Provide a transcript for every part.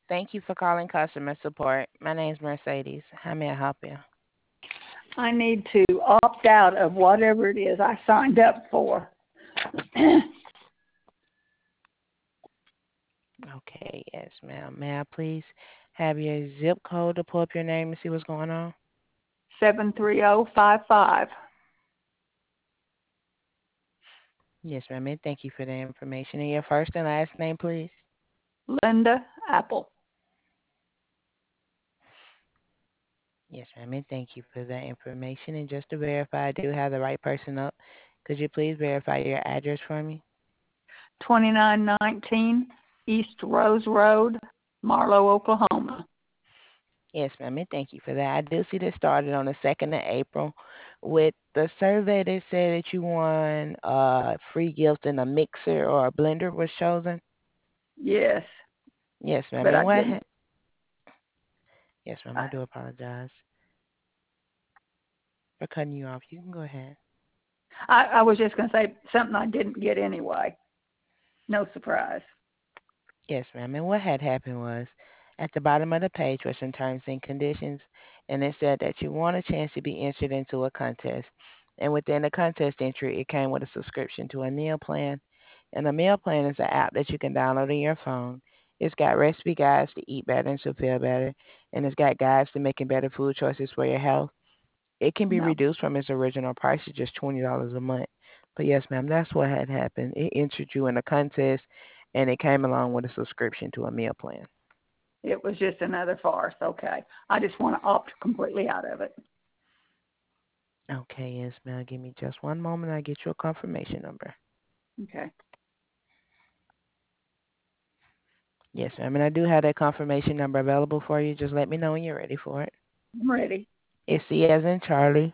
Thank you for calling customer support. My name is Mercedes. How may I help you? I need to opt out of whatever it is I signed up for. Okay, yes, ma'am. May I please have your zip code to pull up your name and see what's going on? 73055. Yes, ma'am. And thank you for the information. And your first and last name, please? Linda Apple. Yes, ma'am. And thank you for that information. And just to verify, I do have the right person up. Could you please verify your address for me? 2919 East Rose Road, Marlow, Oklahoma. Yes, ma'am. And thank you for that. I do see this started on the 2nd of April with the survey that said that you won a free gift and a mixer or a blender was chosen. Yes, Yes, ma'am. but And I what? didn't. Yes, ma'am. I, I do apologize for cutting you off. You can go ahead. I was just going to say something I didn't get anyway. No surprise. Yes, ma'am. And what had happened was at the bottom of the page was some terms and conditions, and it said that you want a chance to be entered into a contest. And within the contest entry, it came with a subscription to a meal plan. And a meal plan is an app that you can download on your phone. It's got recipe guides to eat better and to feel better, and it's got guides to making better food choices for your health. It can be No, reduced from its original price to just $20 a month. But yes, ma'am, that's what had happened. It entered you in a contest, and it came along with a subscription to a meal plan. it was just another farce. Okay. I just want to opt completely out of it. Okay, yes, ma'am. Give me just one moment. I'll get you a confirmation number. Okay. Yes, ma'am. And I do have that confirmation number available for you. Just let me know when you're ready for it. I'm ready. It's C as in Charlie,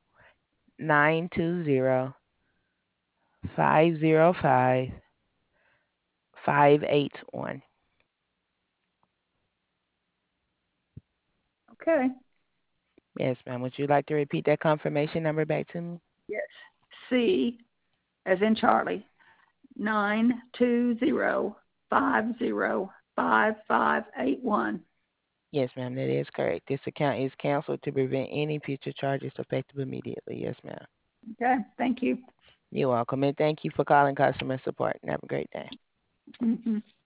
920-505-581. Okay. Yes, ma'am. Would you like to repeat that confirmation number back to me? Yes. C as in Charlie, 920-5055-581. Yes, ma'am. That is correct. This account is canceled to prevent any future charges effective immediately. Yes, ma'am. Okay. Thank you. You're welcome. And thank you for calling customer support. And have a great day. Hmm.